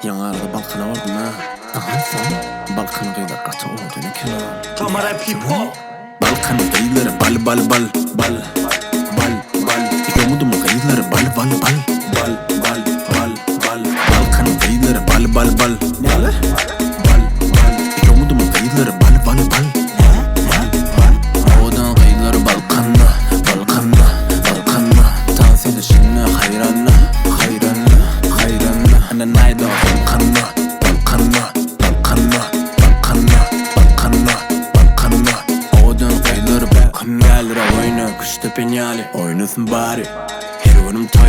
Yanarda balkona vardım ha. Aha sen balkona kıyılar kaça olduğunu kenar. Kamera people. Balkona kıyıları bal bal bal bal bal bal. Yomudu mu kıyıları bal bal bal bal bal bal bal. Balkona kıyıları bal bal bal bal bal bal. Yomudu mu kıyıları bal bal bal bal bal. Odan kıyıları balkona balkona balkona. Dans edişine hayranla hayranla hayranla. Ana nayda balkona balkona balkona balkona balkona balkona. Odan kıyıları balkona. Yerlere oyna kuşta penyali oynasın bari. Her önüm toy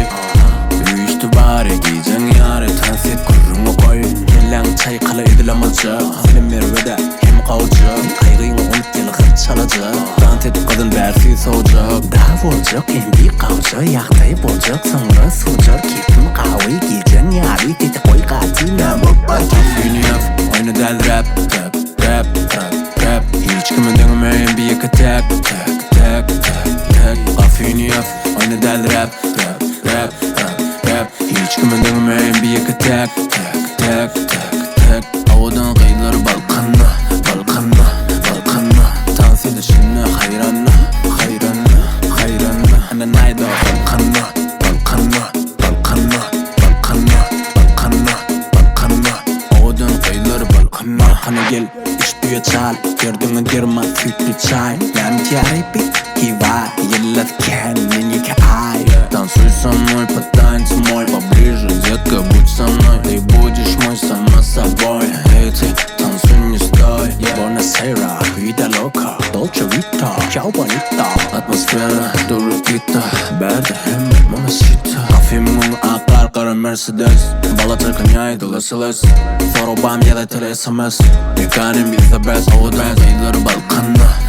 Üyüştü bari giyeceksin yari. Dans et kurruğunu koy. Gelen çay kala edilemezce. Senin mervede hem kalacak. Kaygıyını unut gel hırt çalacak. Dans et kadın bersiz olacak. Daha olacak hem bir kalacak. Yaktayıp olacak sonra soğuyacak. Keyfim kahveyi giyeceksin yari. Dedi koy katine mutlu. Günü yap oyna del rap rap rap rap rap. Hiç kimin dönmeyin bir iki tek tek tek tek tek. Kafini yap oyna del rap rap rap rap rap. Hiç kimin dönmeyin bir iki tek tek tek tek tek. Havadan kıyıları balkana balkana balkana. Dans edişine hayranla hayranla hayranla. Ana nayda balkana balkana balkana balkana balkana balkana. Havadan kıyıları balkana. Balkana gel üstüye çal. Gördüğün girma sütlü çay. Yarım tiyari bit Кивай, еле kendini ki ay. Танцуй со мной, потанцуй мой поближе, детка, будь со мной. Ты будешь мой сама собой. Эй, ты танцуй, не стой. Buonasera, vida loca, dolce vita, ciao bonita. Atmosfera durup gitti, berdi hem mamacita. Kafemin akar kara Mercedes. Balata kanyay dolaşılız. Sorobam ya da tele SMS. Mekanim bize best, o da kıyıları balkana.